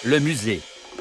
Le musée.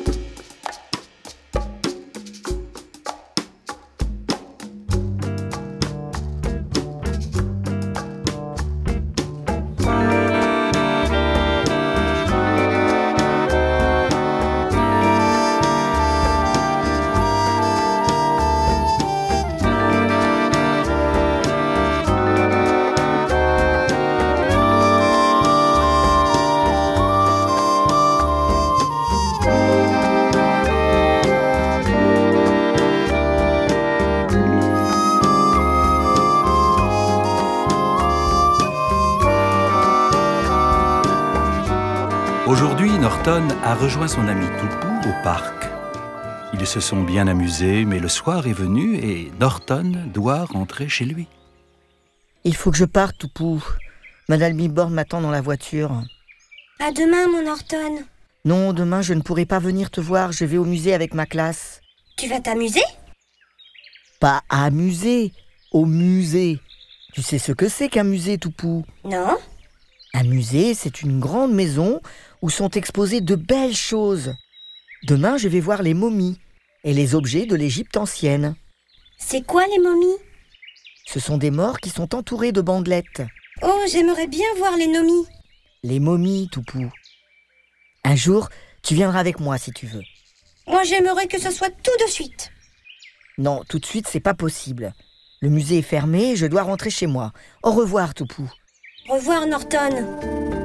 Aujourd'hui, Norton a rejoint son ami Toupou au parc. Ils se sont bien amusés, mais le soir est venu et Norton doit rentrer chez lui. Il faut que je parte, Toupou. Madame Milborn m'attend dans la voiture. À demain, mon Norton. Non, demain, je ne pourrai pas venir te voir. Je vais au musée avec ma classe. Tu vas t'amuser? Pas amuser, au musée. Tu sais ce que c'est qu'un musée, Toupou? Non. Un musée, c'est une grande maison où sont exposées de belles choses. Demain, je vais voir les momies et les objets de l'Égypte ancienne. C'est quoi les momies? Ce sont des morts qui sont entourés de bandelettes. Oh, j'aimerais bien voir les nomies. Les momies, Toupou. Un jour, tu viendras avec moi si tu veux. Moi, j'aimerais que ce soit tout de suite. Non, tout de suite, c'est pas possible. Le musée est fermé et je dois rentrer chez moi. Au revoir, Toupou. Au revoir, Norton.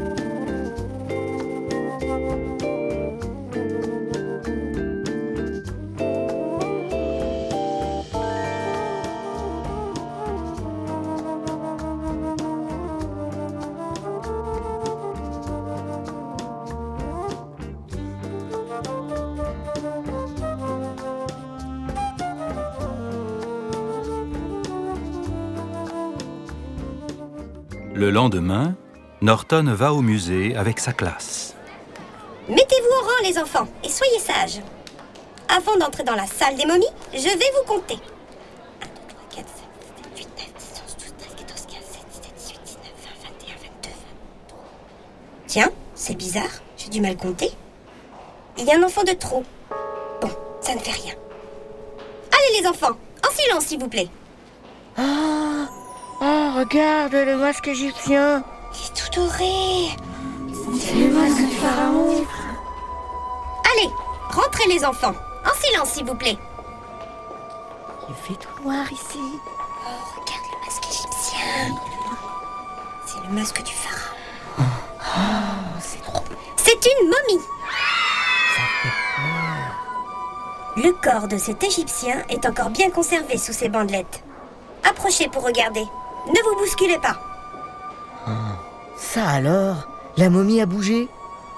Le lendemain, Norton va au musée avec sa classe. Mettez-vous au rang, les enfants, et soyez sages. Avant d'entrer dans la salle des momies, je vais vous compter. 1, 2, 3, 4, 5, 6, 7, 8, 9, 10, 11, 12, 13, 14, 15, 16, 17, 18, 19, 20, 21, 22, 23. Tiens, c'est bizarre, j'ai du mal compter. Il y a un enfant de trop. Bon, ça ne fait rien. Allez, les enfants, en silence, s'il vous plaît. Oh, regarde le masque égyptien. Il est tout doré. C'est le masque du pharaon. Allez, rentrez, les enfants. En silence, s'il vous plaît. Il fait tout noir ici. Oh, regarde le masque égyptien. C'est le masque du pharaon. Oh, c'est trop. C'est une momie. Ça fait peur. Le corps de cet Égyptien est encore bien conservé sous ses bandelettes. Approchez pour regarder. Ne vous bousculez pas. Ça alors? La momie a bougé?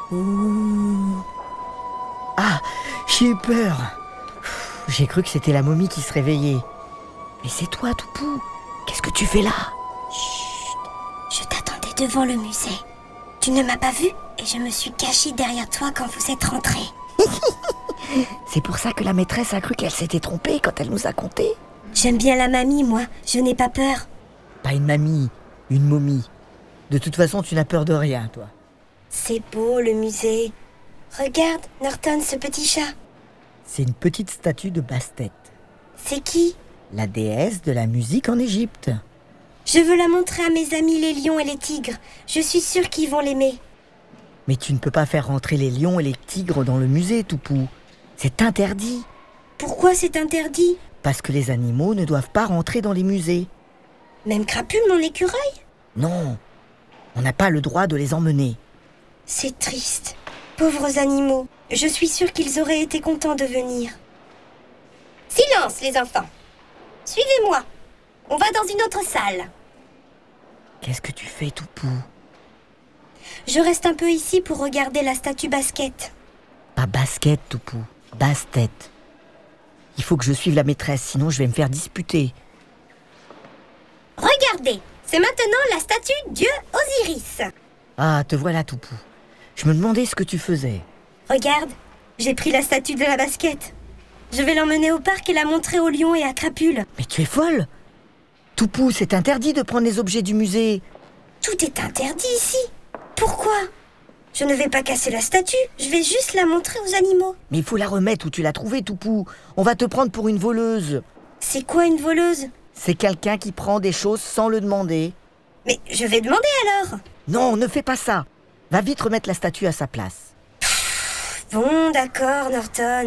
Ah, j'ai eu peur. J'ai cru que c'était la momie qui se réveillait. Mais c'est toi, Toupou. Qu'est-ce que tu fais là? Chut, je t'attendais devant le musée. Tu ne m'as pas vue et je me suis cachée derrière toi quand vous êtes rentrés. C'est pour ça que la maîtresse a cru qu'elle s'était trompée quand elle nous a conté. J'aime bien la mamie, moi. Je n'ai pas peur. Pas une mamie, une momie. De toute façon, tu n'as peur de rien, toi. C'est beau, le musée. Regarde, Norton, ce petit chat. C'est une petite statue de Bastet, C'est qui? la déesse de la musique en Égypte. Je veux la montrer à mes amis les lions et les tigres. Je suis sûre qu'ils vont l'aimer. Mais tu ne peux pas faire rentrer les lions et les tigres dans le musée, Toupou. C'est interdit, Pourquoi c'est interdit? parce que les animaux ne doivent pas rentrer dans les musées. Même Crapule, mon écureuil? Non, on n'a pas le droit de les emmener. C'est triste. Pauvres animaux. Je suis sûre qu'ils auraient été contents de venir. Silence, les enfants. Suivez-moi. On va dans une autre salle. Qu'est-ce que tu fais, Toupou? Je reste un peu ici pour regarder la statue Basket. Pas basket, Toupou, Bastet. Il faut que je suive la maîtresse, sinon je vais me faire disputer. Regardez, c'est maintenant la statue Dieu Osiris. Ah, te voilà, Toupou. Je me demandais ce que tu faisais. Regarde, j'ai pris la statue de la Basket. Je vais l'emmener au parc et la montrer aux lions et à Crapule. Mais tu es folle! Toupou, c'est interdit de prendre les objets du musée. Tout est interdit ici. Pourquoi? Je ne vais pas casser la statue, je vais juste la montrer aux animaux. Mais il faut la remettre où tu l'as trouvée, Toupou. On va te prendre pour une voleuse. C'est quoi une voleuse? C'est quelqu'un qui prend des choses sans le demander. Mais je vais demander alors. Non, ne fais pas ça. Va vite remettre la statue à sa place. Bon, d'accord, Norton.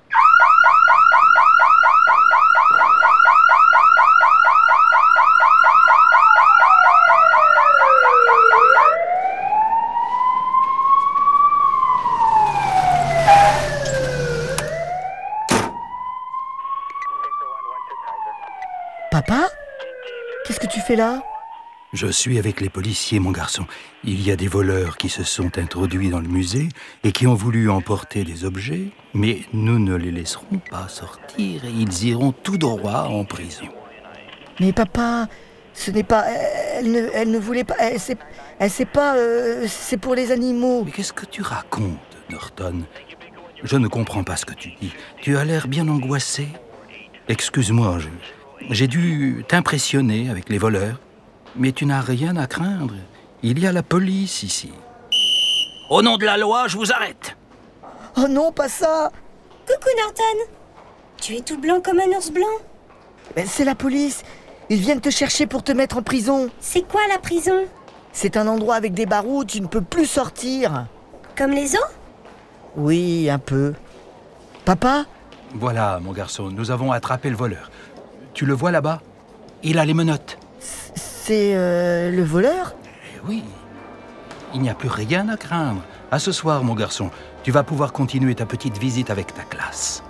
Papa? Qu'est-ce que tu fais là? Je suis avec les policiers, mon garçon. Il y a des voleurs qui se sont introduits dans le musée et qui ont voulu emporter des objets, mais nous ne les laisserons pas sortir et ils iront tout droit en prison. Mais papa, ce n'est pas... Elle ne voulait pas... Elle sait pas... c'est pour les animaux. Mais qu'est-ce que tu racontes, Norton? Je ne comprends pas ce que tu dis. Tu as l'air bien angoissé. Excuse-moi, j'ai dû t'impressionner avec les voleurs. Mais tu n'as rien à craindre. Il y a la police ici. Au nom de la loi, je vous arrête. Oh non, pas ça! Coucou, Norton. Tu es tout blanc comme un ours blanc. Mais c'est la police. Ils viennent te chercher pour te mettre en prison. C'est quoi la prison? C'est un endroit avec des barreaux où tu ne peux plus sortir. Comme les os? Oui, un peu. Papa? Voilà, mon garçon, nous avons attrapé le voleur. Tu le vois là-bas? Il a les menottes. C'est le voleur? Eh oui, il n'y a plus rien à craindre. À ce soir, mon garçon, tu vas pouvoir continuer ta petite visite avec ta classe.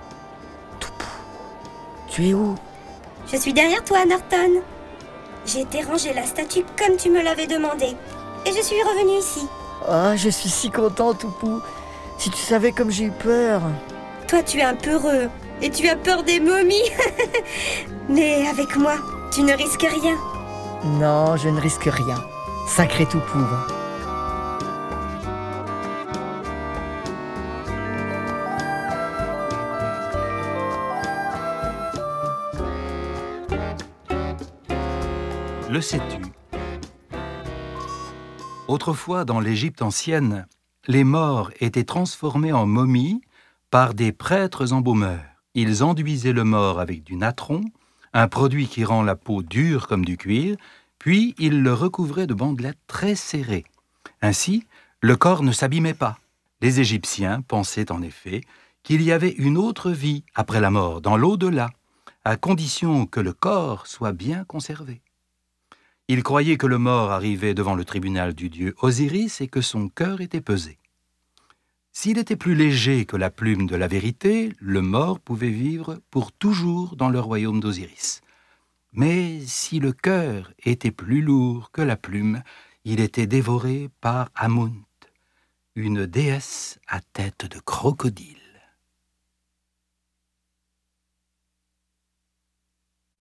Tu es où? Je suis derrière toi, Norton. J'ai été ranger la statue comme tu me l'avais demandé. Et je suis revenue ici. Ah, je suis si content, Toupou. Si tu savais comme j'ai eu peur. Toi, tu es un peureux. Et tu as peur des momies. Mais avec moi, tu ne risques rien. Non, je ne risque rien. Sacré Toupou. Le sais-tu? Autrefois, dans l'Égypte ancienne, les morts étaient transformés en momies par des prêtres embaumeurs. Ils enduisaient le mort avec du natron, un produit qui rend la peau dure comme du cuir, puis ils le recouvraient de bandelettes très serrées. Ainsi, le corps ne s'abîmait pas. Les Égyptiens pensaient en effet qu'il y avait une autre vie après la mort, dans l'au-delà, à condition que le corps soit bien conservé. Ils croyaient que le mort arrivait devant le tribunal du dieu Osiris et que son cœur était pesé. S'il était plus léger que la plume de la vérité, le mort pouvait vivre pour toujours dans le royaume d'Osiris. Mais si le cœur était plus lourd que la plume, il était dévoré par Amunt, une déesse à tête de crocodile.